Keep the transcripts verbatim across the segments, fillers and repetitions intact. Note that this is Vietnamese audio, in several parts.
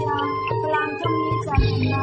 พลังจงมีจันทนา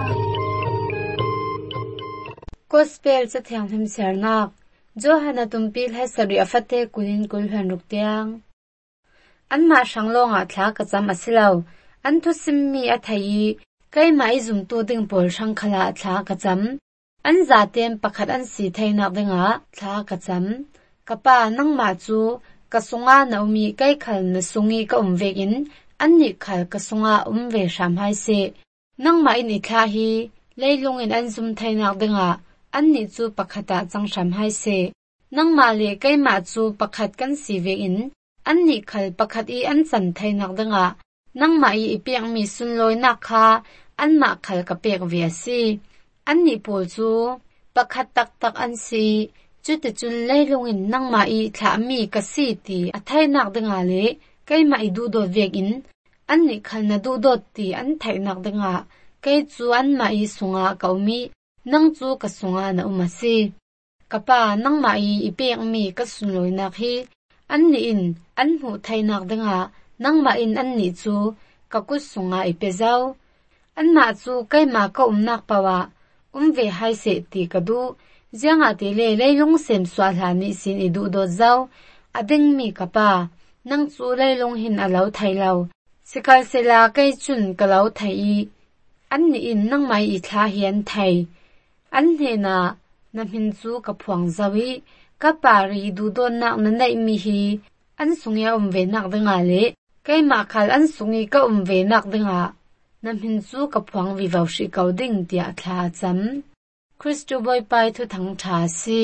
โกสเปลจะแทงทิมเสียนักโจฮันตุมปีลให้สริอฟัตเตกุลินกุลหันรุกเตียงอันมาชังลงอาทลากจำอสิลาวอันทุสิมมีอัทยีใกล้มาอิซุมตัวดึงปอลชังขลาทลากจำอันจาเตียมประคัดอันสีไทยนักดึงอาทลากจำกป้านังมาจูกะสุงานาอุมีใกล้ขัลนสุงีกะอุมเวกินอันนี้ขัลกะสุงาอุมเวชามไฮเซนังมาอินิทาฮีเลยลงอินอันซุมไทยนักดึงอาอันนี้จูประคัดจังชามไฮเซนังมาเลใกล้มาจูประคัดกันสีเวกินอันนี้ขัลประคัดอีอันสันไทยนักดึงอานังมาอีเปียงมีสุนลอยนักคาอันมาขัลกะเปียกเวียซีอันนี้ปูจูประคัดตักตักอันสีจุดจุนเลยลงอินนังมาอีถามีกสีตีอัไทยนักดึงอาเลใกล้มาอีดูโดดเวกินอันนี้ขัลนาดูโดดตีอันไทยนักดึงอาใกล้จูอันมาอีสุงาเกามีนังจูกสุงานาอุมาซีกะป้านังมาอีอีเปียงมีกสุนลอยนักฮีอันนี้อินอันหูไทยนักดึงอานังมาอินอันนี้จูกะกุสุงาอีเปเจ้าอันมาจูใกล้มาก็อุมนักปะวะอุมเวไฮเสตีกะดูเจียงอาติเลเลยลงเสมสวาลานิสินอีดูโดเจ้าอดึงมีกะป้านังจูเลยลงหินอาเลาไทยเลาสิกาเซลาใกล้จุนกะเลาไทยอันนี้อินนังมาอีทาเฮียนไทยอันเฮน่ะนำหินจูกับพวงซาวิกับปารีดูโดนนักนั้นได้มีฮีอันสุงยาอุมเวนักดึงอาเลใกล้มาคัลอันสุงยก็อุมเวนักดึงอานำหินจูกับพวงวิวาชิกาวดิ่งเดียทลาจำคริสตูบอยไปทุทั้งชาซี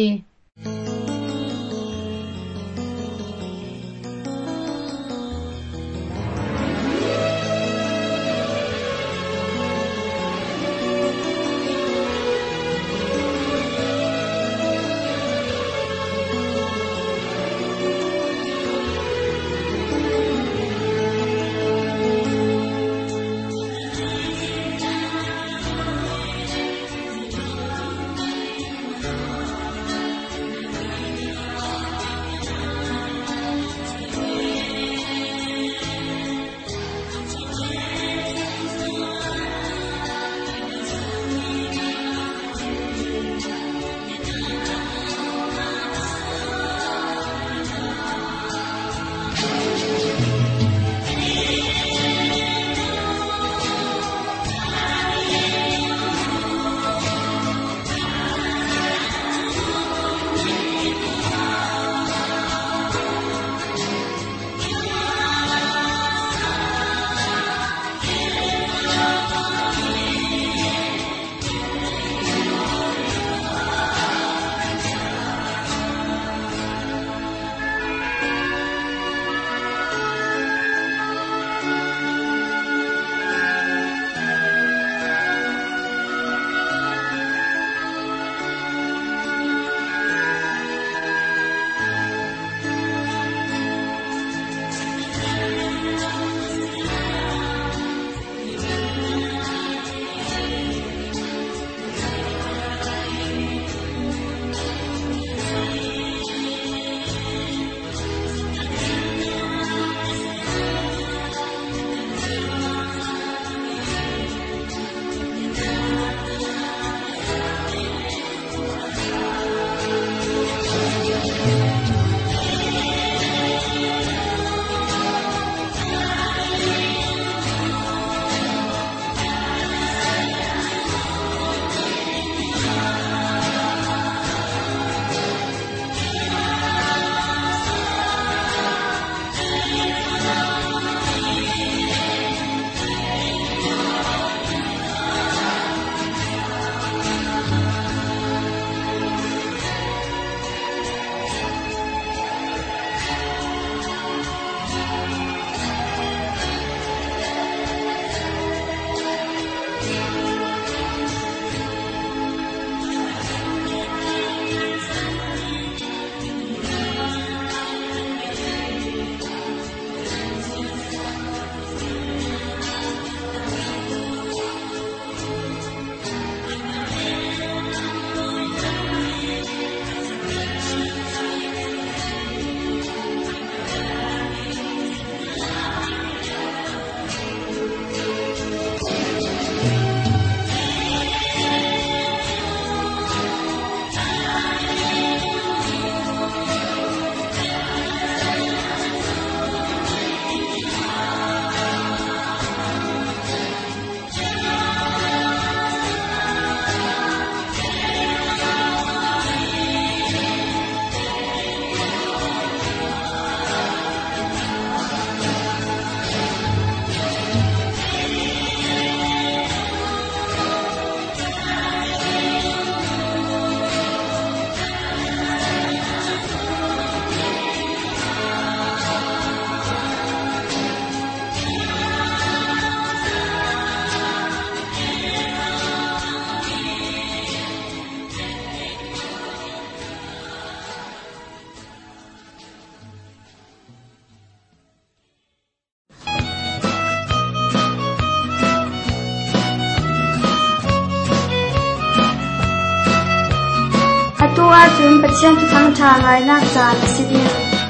tua chun pathian tu thang tha ngai nak chan sidia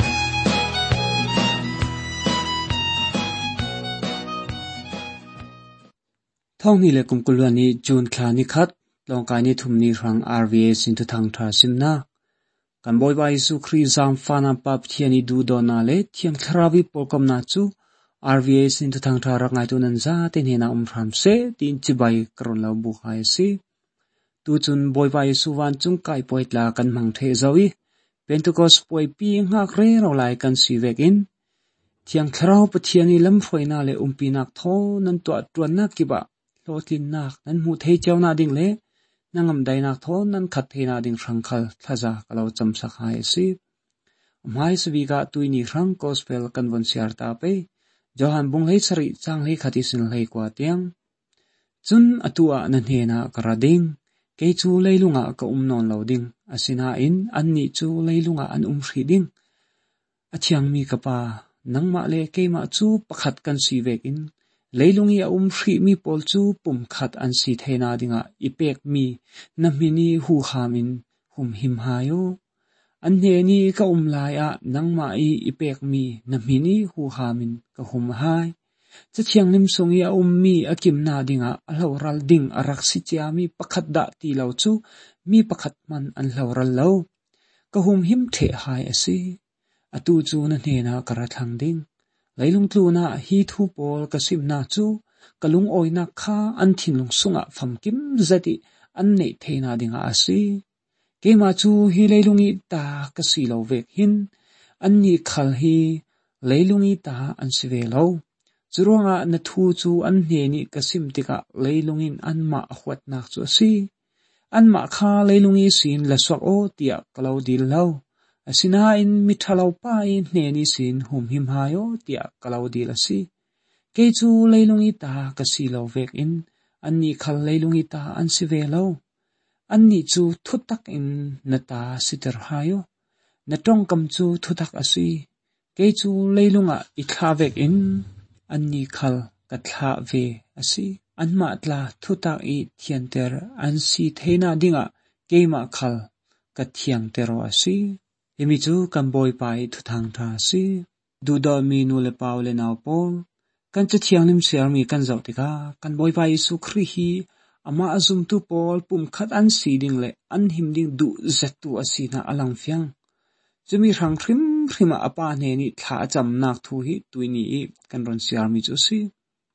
thong ni le kum kulani jun khlani khat longkai ni thumni rang R V A sin tu thang tha simna kan boy ba Yesu Christ zam fana pap thiani du dona le thiam thrawi polkom na chu R V A sin tu thang tha rangai tu nan za te ne na um ram se tin chibai kron lo bu khai si tu chun boy ba Yesu wan chung kai poitla kan mang the zawi Pentecost poi pi nga kre ro lai kan si vekin thiang thrau pathiani lam foina le umpi nak tho nan to tuan na kiba lotlin nak nan mu thei chawna ding le nangam dai nak tho nan khat theina ding rangkhal thaja kalo cham sakhai si mai swiga tuini rang gospel convent siar ta pe johan bung lei sari chang lei khati sin lei kwa tiang chun atua nan hena karading ke chu leilunga ka umnon loading asina in anni chu leilunga an umhri ding achiang mi kapa nangma le keima chu pakhat kan si vekin leilungi a umhri mi pol chu pum khat an si theina dinga ipek mi namini hu khamin hum him hayo anne ni ka umlai a nangma i ipek mi namini hu khamin ka hum hai chachiang nim songi a ummi akim na dinga alhoral ding arak si chiami pakhat da ti lo chu mi pakhat man an hloral lo ka hum him the hai asi atu chu na ne na karathang ding leilung tluna hi thu pol ka simna chu kalung oina kha an thinlung sunga famkim zati an nei theina dinga asi kema chu hi leilungi ta ka si lo vek hin an ni khal hi leilungi ta an sive lo churonga na thu chu an hne ni ka sim tika leilungin an ma khwat nak chu si an ma kha leilungi sin la swak o tia kalo dil lo asina in mithalau pa in hne ni sin hum him hayo tia kalo dil asi ke chu leilungi ta ka si lo vek in an ni khal leilungi ta an sive lo an ni chu thutak in nata sitar hayo na tong kam chu thutak asi ke chu leilunga ikha vek in an ni khal ka thla ve asi an ma tla thutak i thianter an si theina dinga keima khal ka thiang tero asi emi chu kan boy pai thuthang tha si du do mi nu le paw le naw pol kan cha thiang nim ser mi kan zau tika kan boy pai Yesu Christ hi ama azum tu pol pum khat an si ding le an him ding du zat tu asina alang fyang chumi rang thrim thrima apa ne ni tha cham nak thu hi tuini i kan ron siar mi chu si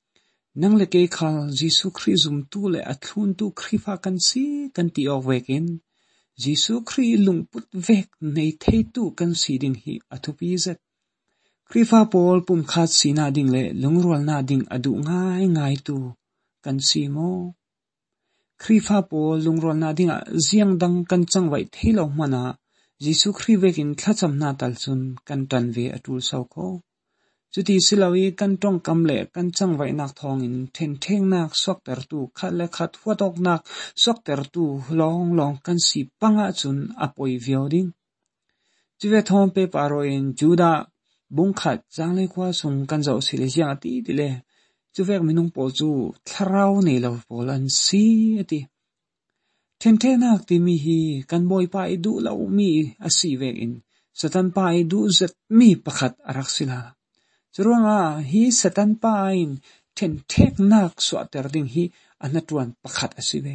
nang le ke khal Yesu Christ zum tu le athun tu khrifa kan si kan ti ok wekin Yesu Christ lungput vek nei thei tu kan si ding hi athupi zat khrifa pol pum khat sina ding le lungrol na ding adu ngai ngai tu kan si mo khrifa pol lungrol na ding a ziang dang kan changwai theilo mana Yesu Christ vekin thlacham na talchun kan tan ve atul sau ko chuti silawi kan tong kamle kan changwai nak thong in then theng nak swak ter tu khat le khat huatok nak swak ter tu long long kan si panga chun apoi vioding chive thom pe paro in juda bung khat changle kwa sung kan zo silesia ti dile chuvek minung pol chu thrau nei lo pol an si ati thente nak ti mi hi kan boy pa i du lo mi asi vek in satan pa i du zat mi pakhat arak sila churonga hi satan pa in thentek nak swa ter ding hi anatwan pakhat asive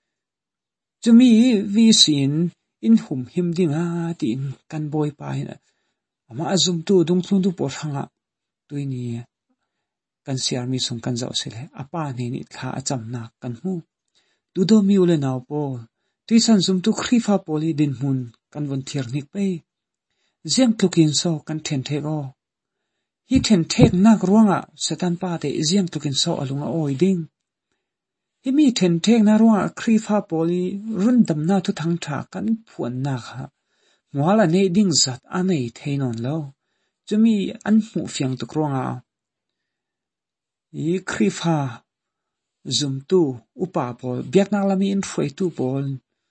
chumi vi sin in hum him dinga tin kan boy pa in ama azum tu dung thlun tu por hanga tuini kan siar mi sung kan zau sile apa ne ni tha acham nak kan hu tu do mi ule naw pol ti san zum tu khrifa poli din mun kan von thiar nik pe ziang tlukin so kan then the go hi then thek nak ruanga satan pa te ziang tlukin so alunga oi ding hi mi then thek na ruanga khrifa poli rundam na tu thang tha kan phuan na kha mwala ne ding zat anei theinon lo chumi an mu fyang tu kronga i khrifa zum tu upa pol biak nak lami in frei tu pol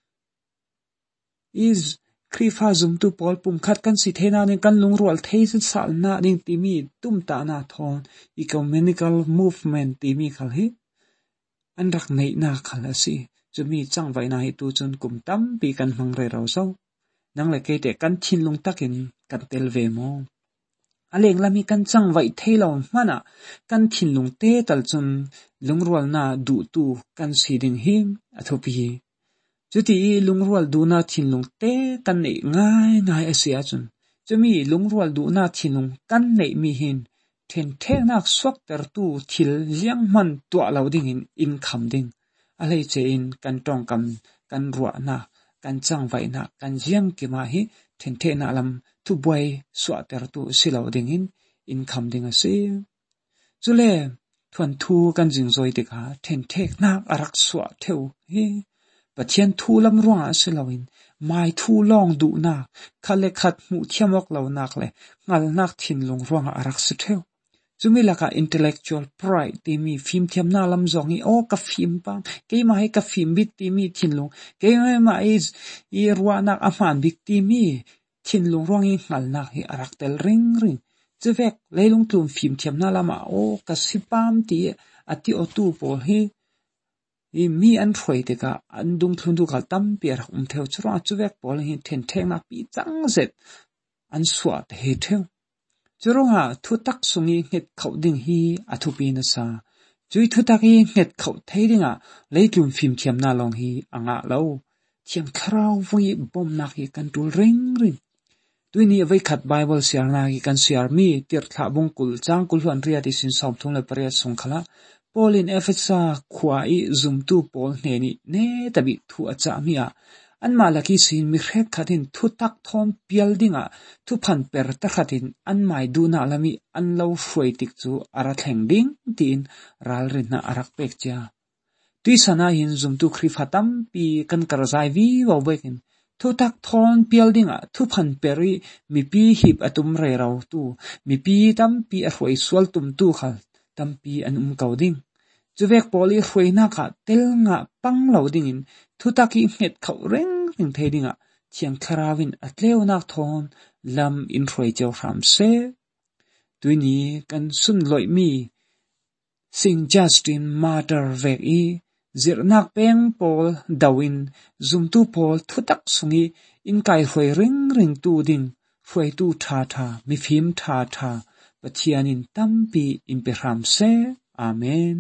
is khrifa zum tu pol pum khat kan si thena ne kan lungrol thei sal na ding ti mi tum ta na thon ecumenical movement ti mi khal hi an rak nei na khal asi chumi chang vai na hi tu chun kum tam pi kan mang re rau so nang le ke te kan thin lung takin kan tel ve mo aleng lami kan chang vai thailo mana kan thin lung te tal chun lungrual na du tu kan siding him athopi chuti lungrual du na thin lung te kan nei ngai ngai asia chun chumi lungrual du na thin lung kan nei mi hin then theng nak swak ter tu thil liang man tua lo ding in in kham ding alei che in kan tong kam kan ruwa na kan chang vai na kan jiang ki ma hi then the na lam tu boy swa ter tu silo ding in in kham ding ase chule thuan thu kan jing zoi te kha then thek nak arak swa theu hi pathian thu lam ruwa silawin mai thu long du na khale khat mu thiamok lo nak le ngal nak thin lung ruwa arak su theu chumilaka intellectual pride ti mi film thiam na lam zongi o ka film pa ke ma he ka film bit ti mi thinlung ke ma is i ruwa nak aman bik ti mi thinlung rongi ngal na hi arak tel ring ring chevek leilung tlum film thiam na lama o ka sipam ti ati o tu pol hi i mi an throi te ka andung thlun du kal tam per um theu chro chevek pol hi then theng na pi chang zet an swa te he theu churonga thu tak sungi nget khau ding hi athupi na sa chui thu tak hi nget khau theidinga leitlum phim thiam na long hi anga lo thiam kharau vui bom na hi kan tul ring ring tuini vai khat bible siar na hi kan siar mi tir thla bung kul chang kul huan ria ti sin som thung le pare song khala polin efesa khwa i zum tu pol ne ni ne tabi thu acha mi a an malaki sin mi khet khatin thu tak thon pial dinga thu phan per ta khatin an mai du na lami an lo hroi tik chu ara thleng ding tin ral rin na arak pek cha tui sana hin zum tu khri phatam pi kan karzai vi wa wekin thu tak thon pial dinga thu phan peri mi pi hip atum re raw tu mi pi tam pi a hroi swal tum tu khal tam pi an um kau ding chuwek poli hroi na kha tel nga pang lo ding in thu taki nget khau reng reng thedinga chiang kharawin atleu nak thon lam in hroi cheu ram se tuini kan sun loi mi sing Justin Martyr vek i zirnak peng pol dawin zum tu pol thu tak sungi in kai hroi reng reng tu ding hroi tu tha tha mi phim tha tha pathianin tampi in pe ram se amen.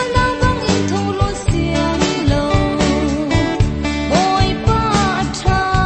Try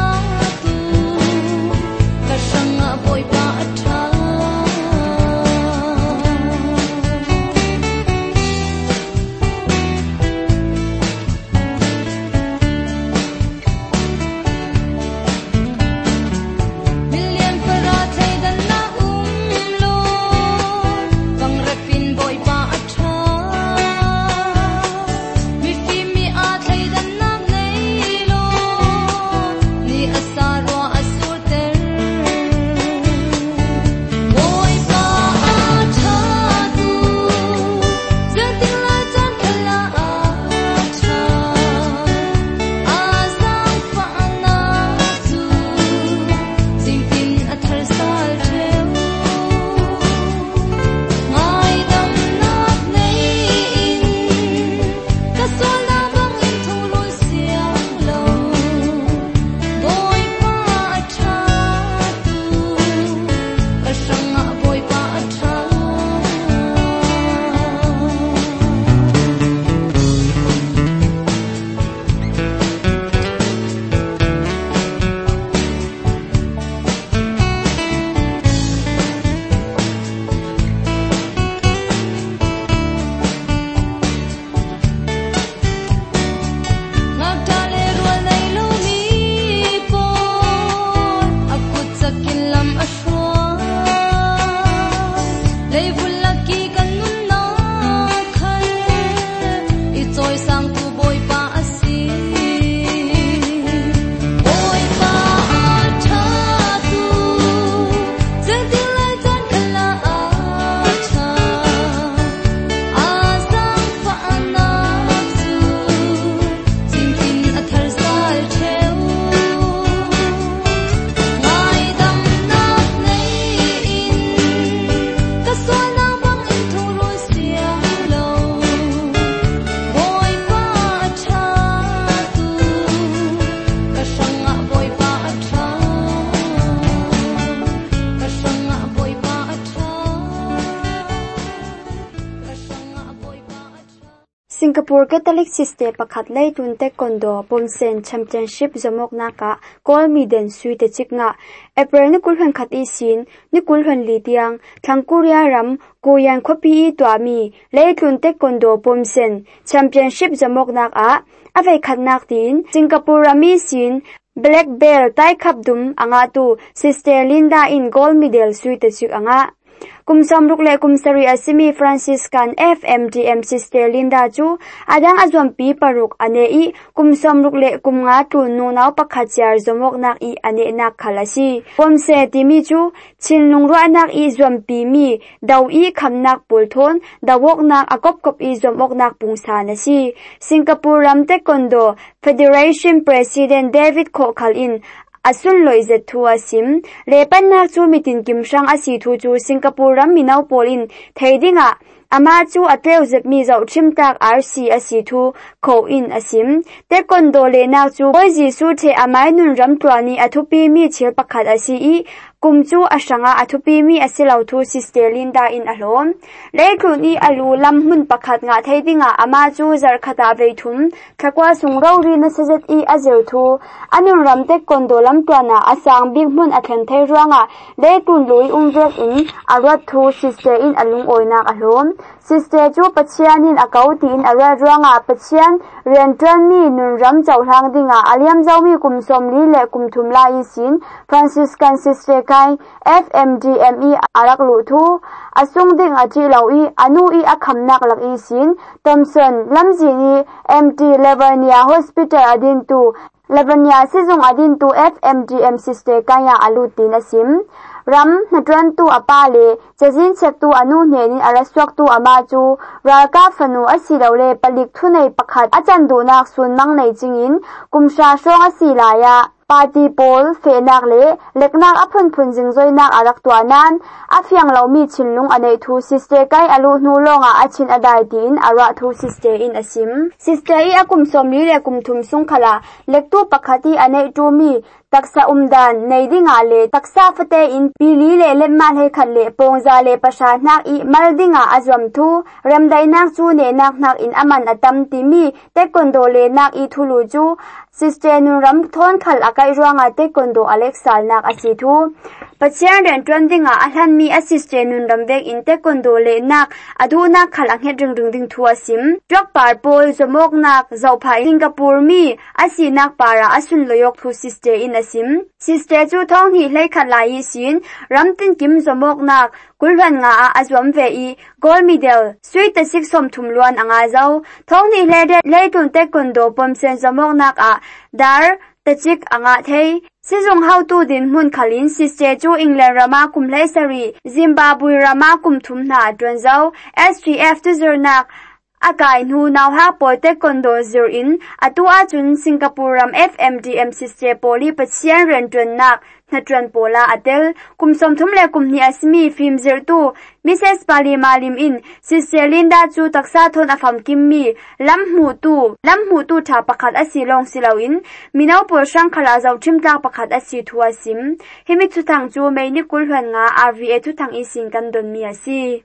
Singapore Catholic Sister pakhat leitun taekwondo Pomsen Championship zamok naka gold medal sui te chiknga April ni kulhan khat i sin ni kulhan li tiang thangkuria ram kuyan khopi i twami leitun taekwondo Pomsen Championship zamok naka avei khatnak tin Singapore rami sin black belt tai khap dum anga tu Sister Linda in gold medal sui te chik anga kumsam rukle kumsari asimi Franciscan F M D M Sister Linda chu adang azwam pi paruk ane i kumsam rukle kumnga tu nunaw pakhachiar zomok nak i ane nak khalasi pomse timi chu chinlungro nak i zwam pi mi daw i khamnak pulthon dawok nak akop kop i zomok nak pungsa na si Singapore Ram Taekwondo Federation President David Kho Khalin asun loizet thu asim lepan nak chu mitin kimsang asi thu chu Singapore ram minaw polin theidinga ama chu atleu zep mi zau thimtak R C asi thu kho in asim taekwondo le nak chu oji su the amai nun ram twani athupi mi chil pakhat asi i kumchu asanga athupi mi asilau thu Sister Linda in alom lekruni alu lam mun pakhat nga theidinga ama chu zar khata veithum thakwa sungrau ri na sajet i azer thu anun ram taekwondo lam twana asang big mun athen thei ruanga leitun lui umrek in arat thu Sister in alung oinak alom Sister chu pachianin akauti in arat ruanga pachian rentran mi nun ram chauhlang dinga aliam zawmi kumsom li le kumthum la i sin Franciscan Sister kai F M D M E arak lu thu asung ding achi lawi anu i akhamnak lak i sin Thompson lamjini M T Levernia Hospital adin tu Levernia sizung adin tu F M D M Sister kaya alutin asim ram natran tu apale chajin chek tu anu hnenin araswak tu ama chu ralka fanu asilole palik thunei pakhat achandu nak sun mang nei chingin kumsha shong asilaya party pol fenak le leknak aphun phun jingzoinak arak tuanan afyang lomi chinlung anei thu Sister kai alu hnulonga achin adai tin ara thu Sister in asim Sister i akum somli le kumthum sung khala lektu pakhati anei tu mi taksa umdan neidinga le taksa fate in pili le lemma he khalle pongza le pasha nak i maldinga azwam thu ramdai nak chu ne nak nak in aman atam timi taekwondo le nak i thulu chu Sister nuram thon khal akai ruanga taekwondo Alexa nak asi thu pachian ren trendinga ahlan mi assistant nunram vek in taekwondo le nak aduna khal anghe ring ring ding thu asim drop par pol zomok nak zawphai Singapore mi asi nak para asun loyok thu Sister in asim Sister chu thong hi hlei khalai sin ramtin kim zomok nak kulhan nga azwam ve i gold medal sui ta sik som thumluan anga zau thong ni hle leitun taekwondo pomsen zomok nak a dar tachik anga thei sizung how to din mun khalin Sister chu England rama kumhlai sari Zimbabwe rama kumthum na twanzau S G F tu zurnak akai nu naw ha po taekwondo zur in atua chun Singapore ram F M D M Sister poli pachian ren tron nak natran pola atel kumsom thumle kumni asmi film zir tu Missus Pali malim in Sister Linda chu taksa thon afam kimmi lamhu tu lamhu tu tha pakhat asilong silawin minaw por sang khala zaw thimta pakhat asi thu asim himi chu thang chu meini kulhan nga R V A thu thang i sin kan don mi asi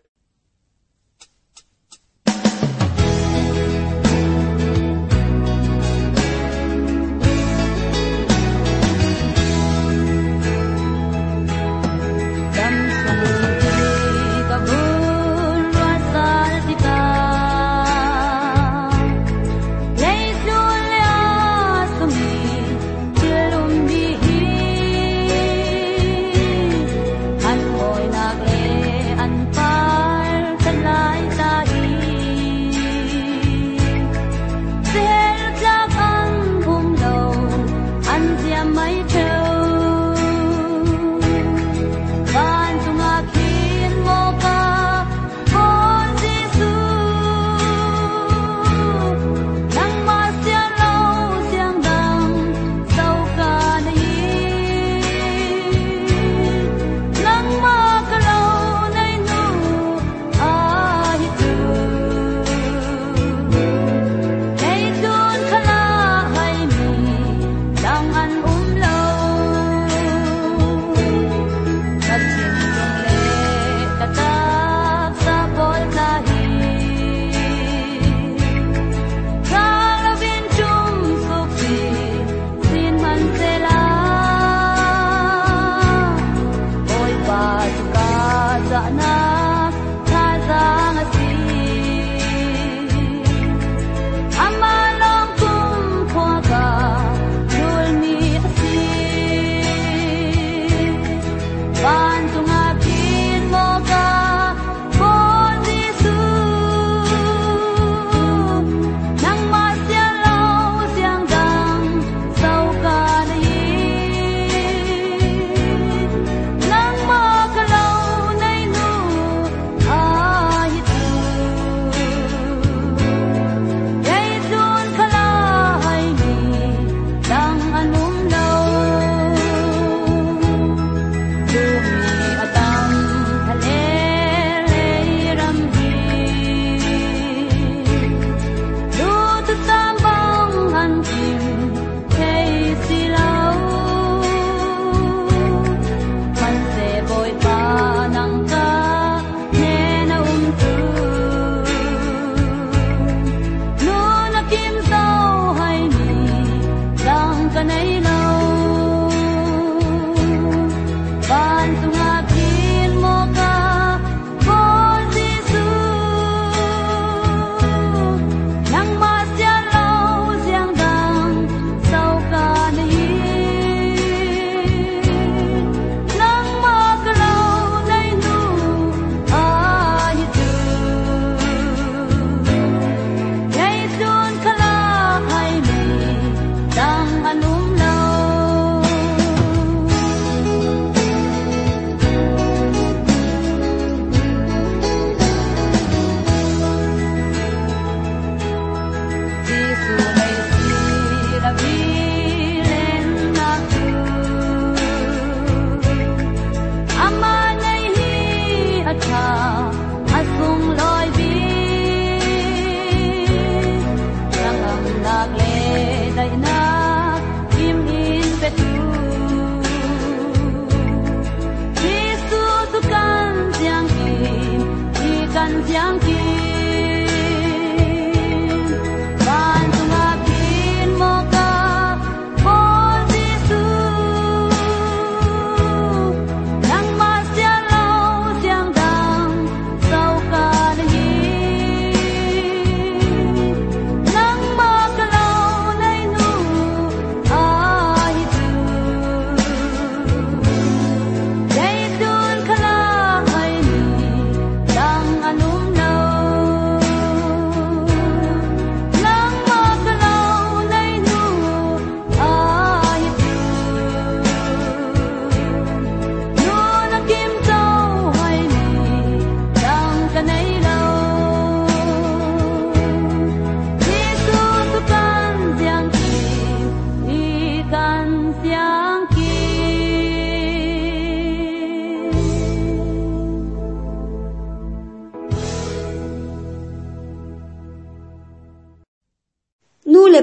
An boy nagle an pa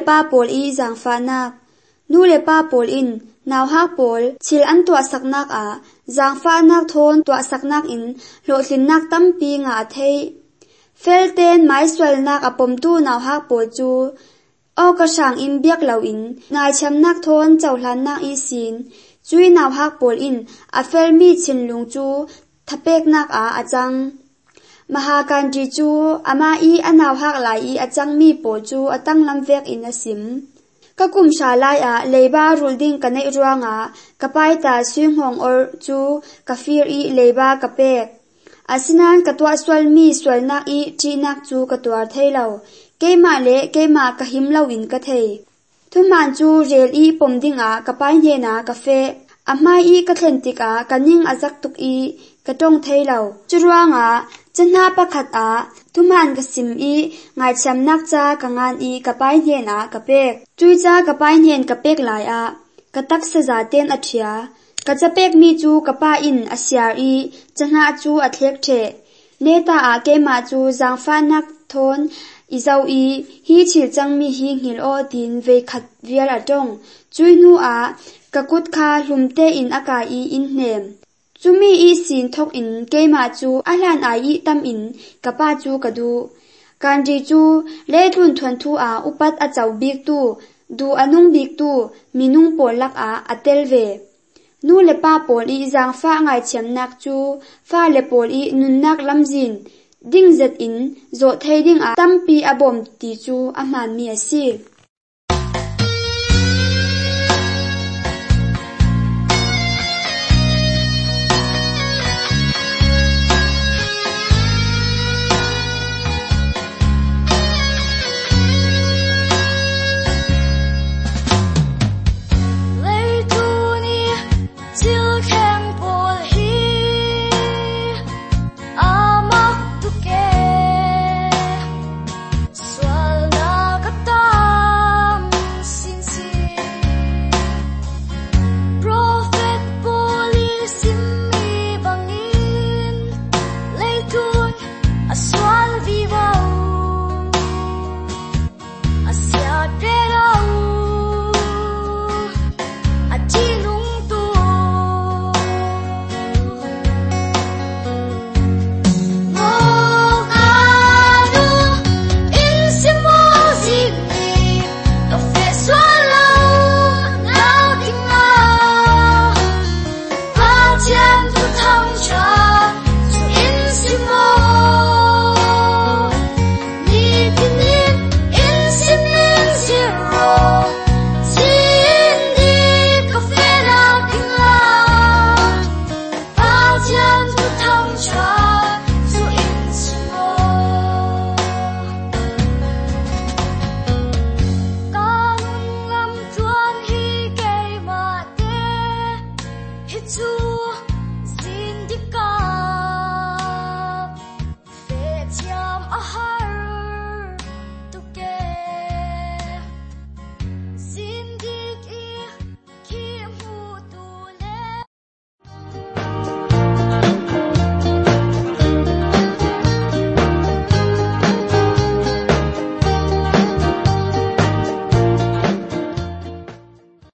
pa pol i zang fa nak nu le pa pol in naw hak pol chil an tua saknak a zang fa nak thon tua saknak in lo thlin nak tampi nga thei felten mai swal nak apom tu naw hak pol chu o ka sang in biak lo in ngai cham nak thon chawhlan nak i sin chui naw hak pol in a fel mi chin lung chu thapek nak a achang mahakan ji chu ama i anaw hak lai i achang mi pol chu atang lam vek in asim ka kum sha lai a leiba rulding kanai ruanga kapai ta swing hong or chu kafir i leiba kapek asinan katwa swal mi swal nak i chi nak chu katwar thailo keima le keima ka himlo in ka thei thuman chu rel i pomding a kapai ne na kafe amai i ka thlentik a kaning azak tuk i katong thailo churuanga chana pakhat a thuman ka sim i ngai cham nak cha kangan i kapai ne na kapek chui cha kapai nen kapek lai a katak sa za ten athia kachapek mi chu kapa in asyar i chana chu athlek the neta a keima chu zangfa nak thon izau i hi chil changmi hi ngil o tin ve khat rial atong chui nu a kakut kha hlumte in aka i in hnem chumi i sin thok in keima chu ahlan ai i tam in kapa chu kadu kanji chu le tun thon thu a upat a chau bik tu du anung bik tu minung polak a atel ve nu le pa pol i zang fa ngai chem nak chu fa le pol i nun nak lamjin ding zet in zo thei ding a tampi abom ti chu a man mi asi